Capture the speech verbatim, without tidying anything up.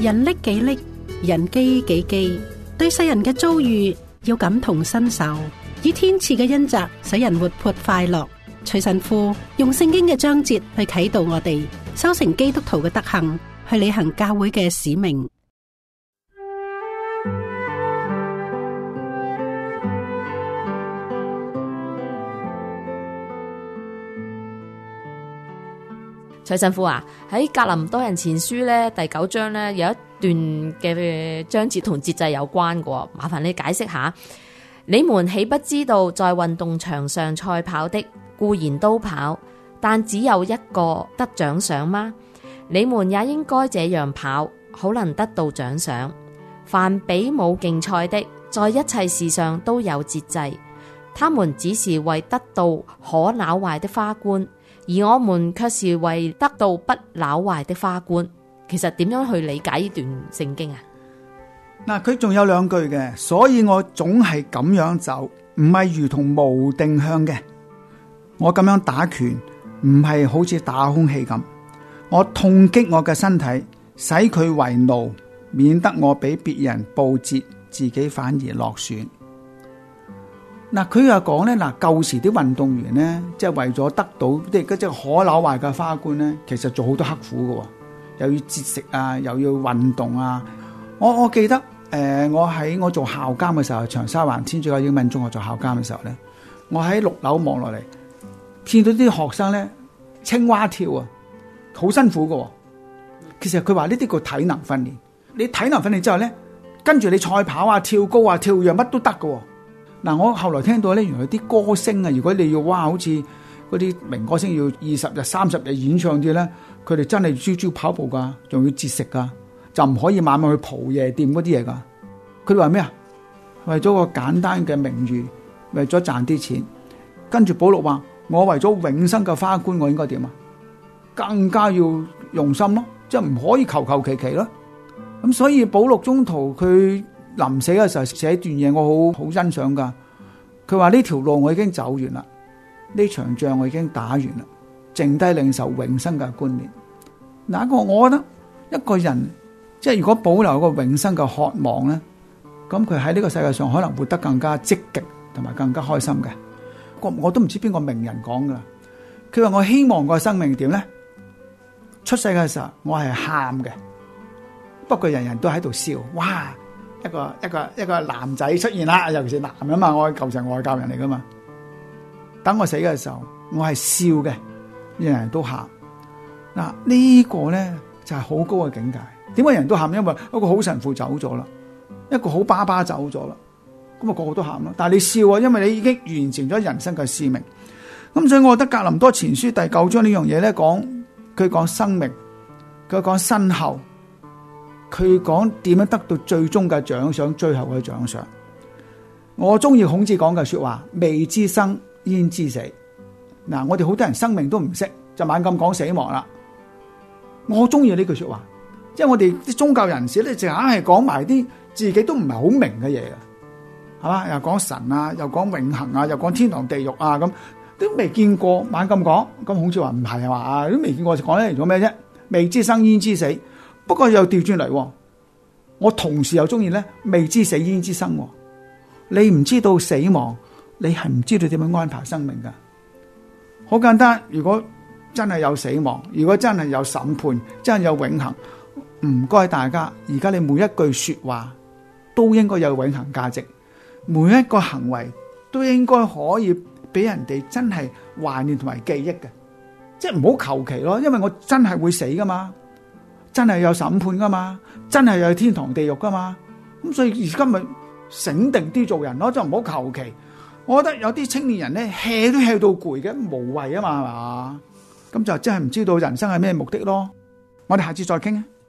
人溺己溺，人飢己飢，對世人嘅遭遇要感同身受，以天賜嘅恩澤使人活潑快樂。徐神父用聖經嘅章節去啟導我哋修成基督徒嘅德行，去履行教會嘅使命。 徐神父啊，喺格林多人前書咧第九章咧有一段嘅章節同節制有關嘅，麻煩你解釋下。你們豈不知道，在運動場上賽跑的固然都跑，但只有一個得獎賞嗎？你們也應該這樣跑，好能得到獎賞。凡比武競賽的，在一切事上都有節制，他們只是為得到可朽壞的花冠，而我們卻是為得到不朽壞的花冠。其實點樣去理解呢段聖經啊？ 嗱，佢仲有兩句嘅，所以我總係咁樣走，唔係如同無定向嘅。我咁樣打拳，唔係好似打空氣咁。我痛擊我嘅身體，使佢為奴，免得我俾別人報捷，自己反而落選。嗱，佢又講咧，嗱，舊時啲運動員咧，即係為咗得到啲嗰隻可朽壞嘅花冠咧，其實做好多刻苦嘅，又要節食啊，又要運動啊。我我記得誒、呃，我喺我做校監嘅時候，長沙灣天主教英文中學做校監嘅時候咧，我喺六樓望落嚟，見到啲學生咧青蛙跳啊，好辛苦嘅。其實佢話呢啲叫體能訓練。你體能訓練之後咧，跟住你賽跑啊、跳高啊、跳躍乜都得嘅。嗱，我後來聽到咧，原來啲歌星啊，如果你要哇，好似嗰啲名歌星要二十日、三十日演唱啲咧，佢哋真係朝朝跑步噶，仲要節食噶。就唔可以晚晚去蒲夜店嗰啲嘢噶。佢哋話咩啊？為咗個簡單嘅名譽，為咗賺啲錢。跟住保祿話：我為咗永生嘅花冠，我應該點啊？更加要用心咯，即係唔可以求求其其咯。咁所以保祿中途佢臨死嘅時候寫段嘢，我好好欣賞噶。佢話呢條路我已經走完啦，呢場仗我已經打完啦，剩低領受永生嘅冠冕。嗱，個我覺得一個人。即係如果保留個永生嘅渴望咧，咁佢喺呢個世界上可能活得更加積極同埋更加開心嘅。我我都唔知邊個名人講噶啦，佢話我希望個生命點咧？出世嘅時候我係喊嘅，不過人人都喺度笑，哇！一個一個一個男仔出現啦，尤其是男人嘛，我舊時外教人嚟噶嘛。等我死嘅時候，我係笑嘅，人人都喊。嗱，呢個咧就係好高嘅境界。點解人都喊？因為一個好神父走咗啦，一個好爸爸走咗啦，咁啊個個都喊咯。但係你笑啊，因為你已經完成咗人生嘅使命。咁所以我覺得格林多前書第九章呢樣嘢咧，講佢講生命，佢講身後，佢講點樣得到最終嘅獎賞，最後嘅獎賞。我中意孔子講嘅說話：未知生焉知死。嗱，我哋好多人生命都唔識，就猛咁講死亡啦。我中意呢句說話。即係我哋啲宗教人士咧，就硬係講埋啲自己都唔係好明嘅嘢嘅，係嘛？又講神啊，又講永恆啊，又講天堂地獄啊，咁都未見過，猛咁講。咁孔子話唔係啊嘛，都未見過，就講嚟做咩啫？未知生焉知死。不過又調轉嚟，我同時又中意咧，未知死焉知生。你唔知道死亡，你係唔知道點樣安排生命噶。好簡單，如果真係有死亡，如果真係有審判，真係有永恆。唔該大家，而家你每一句說話都應該有永恆價值，每一個行為都應該可以俾人哋真係懷念同埋記憶嘅，即係唔好求其咯，因為我真係會死噶嘛，真係有審判噶嘛，真係有天堂地獄噶嘛，咁所以而家咪醒定啲做人咯，就唔好求其。我覺得有啲青年人咧 hea 都 hea 到攰嘅，無謂啊嘛，係嘛，咁就真係唔知道人生係咩目的咯。我哋下次再傾啊。